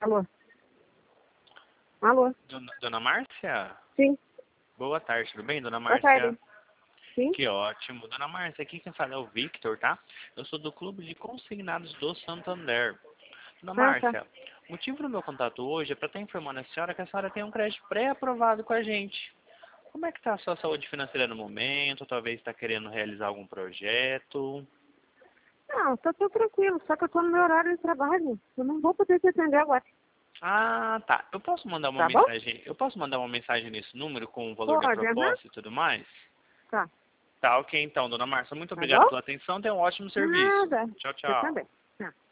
Alô? Alô? Dona Márcia? Sim. Boa tarde, tudo bem, Dona Boa Márcia? tarde. Sim? Que ótimo. Dona Márcia, aqui quem fala é o Victor, tá? Eu sou do Clube de Consignados do Santander. Dona Ah, tá. Márcia, o motivo do meu contato hoje é para estar informando a senhora que a senhora tem um crédito pré-aprovado com a gente. Como é que está a sua saúde financeira no momento? Talvez está querendo realizar algum projeto? Não, tá tudo tranquilo, só que eu tô no meu horário de trabalho. Eu não vou poder te atender agora. Ah, tá. Eu posso mandar uma Tá bom? mensagem? Eu posso mandar uma mensagem nesse número com o valor da Pode, aham. proposta e tudo mais? Tá. Tá, ok então, Dona Márcia. Muito Tá obrigado bom? pela atenção. Tenha um ótimo serviço. Nada. Tchau, Você tchau. também. Tá.